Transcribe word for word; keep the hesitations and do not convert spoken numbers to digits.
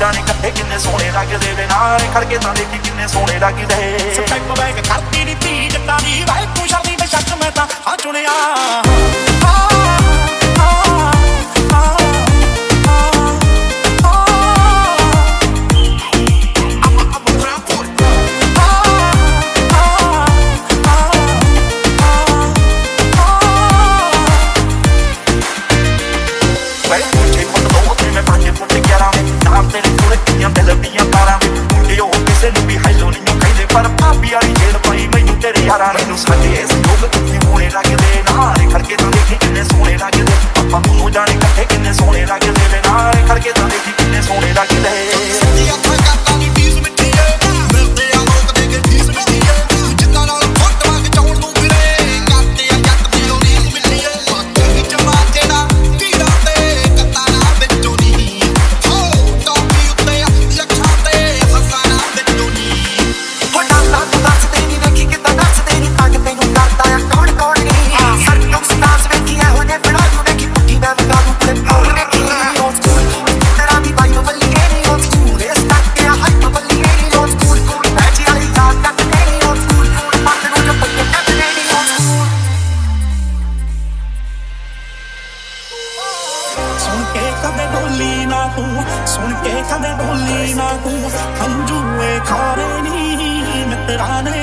ਜਾਣੇ ਇਕੱਠੇ ਕਿੰਨੇ ਸੋਹਣੇ ਲੱਗਦੇ ਵੇ ਨਾਲੇ ਖੜ ਕੇ ਤਾਂ ਦੇਖੀ ਕਿੰਨੇ ਸੋਹਣੇ ਲੱਗਦੇ ਸਟੈਪ ਬੈਕ ਕਰਦੀ ਨੀ ਧੀ ਜੱਟਾਂ ਦੀ ਵਾਏ ਤੂੰ ਸ਼ਰਦੀ ਤੇ ਸ਼ੱਕ ਮੈਂ ਤਾਂ ਆ ਚੁਣਿਆ ਮੈਨੂੰ ਸਾਡੇ ਇਸ ਲੋਕ ਕਿੰਨੇ ਸੋਹਣੇ ਲੱਗਦੇ ਨਾਲੇ ਖੜ ਕੇ ਤਾਂ ਦੇਖੀ ਕਿੰਨੇ ਸੋਹਣੇ ਲੱਗਦੇ ਆਪਾਂ ਨੂੰ ਜਾਣੇ ਇਕੱਠੇ ਕਿੰਨੇ ਸੋਹਣੇ ਲੱਗਦੇ ਵੇ ਨਾਲੇ ਖੜ ਕੇ ਤਾਂ ਦੇਖੀ ਕਿੰਨੇ ਸੋਹਣੇ ਲੱਗਦੇ ਸੱਚੀ ਅੱਖਾਂ ਕਰਦਾ ਨੀ ਫੀਸ ਮਿੱਠੀ ਏ ਮਿਲਦੇ ਆ ਲੋਕ ਦੇ ਕੇ ਫੀਸ ਮਿੱਠੀ ਏ ਜਿੱਦਾਂ ਨਾਲ ਫੋਟੋਆਂ ਖਿਚਾਉਣ ਨੂੰ ਫਿਰੇ ਕਰਦੇ ਆ ਜੱਟ ਦੀ ਉਹ ਰੀਸ ਮਿੱਠੀ ਏ ਬਾਕੀ ਵਿੱਚ ਮਾਰ ਜਿਹੜਾ ਕੀੜਾ ਤੇ ਕਤਾਰਾਂ ਵਿੱਚੋਂ ਨਹੀਂ ਹੋ ਟੌਪੀ ਉੱਤੇ ਲੱਖਾਂ ਤੇ ਹਜ਼ਾਰਾਂ ਵਿੱਚੋਂ ਨਹੀਂ ਹੋ ਡਾਂਸਾ ਤੂੰ ਦੱਸਦੇ ਨੀ ਵੇਖੀ ਕਿੱਦਾਂ ਦੱਸਦੇ ਨੀ ਤੱਕ ਤੈਨੂੰ ਕਰਦਾ ਆ ਕੌਣ ਕੌਣ ਨਹੀਂ ਸਰ ਨੂੰ ਸਟਾਰਸ ਵੇਖੀ ਐ ਉਹਨੇ ਬਣਾ ਦੂ ਵੇਖੀ ਪੁੱਠੀ ਮੈਂ ਵਗਾ ਦੂ ਤੇ ਪੌੜ ਵੇਖੀ ਓਲਡ ਸਕੂਲ ਤੇਰਾ ਵੀ ਬਾਈ ਬੱਲੀ ਨਹੀਂ ਓਲਡ ਸਕੂਲ ਇਸ ਤੱਕ ਆ ਹਾਈ ਬੱਲੀ ਨਹੀਂ ਓਲਡ ਸਕੂਲ ਬੈਠੀ ਆਈ ਯਾਦ ਤੱਕ ਨਹੀਂ ਓਲਡ ਸਕੂਲ ਪੱਤ ਨੂੰ ਜੋ ਪੱਤੇ ਕੱਟ ਨਹੀਂ ਓਲਡ ਸਕੂਲ ਸੁਣ ਕੇ ਕਦੇ ਡੋਲੀ ਨਾ ਤੂੰ ਸੁਣ ਕੇ ਕਦੇ ਡੋਲੀ ਨਾ ਤੂੰ ਹੰਝੂਏ ਖਾਰੇ ਨੀ ਮਿੱਤਰਾਂ ਨੇ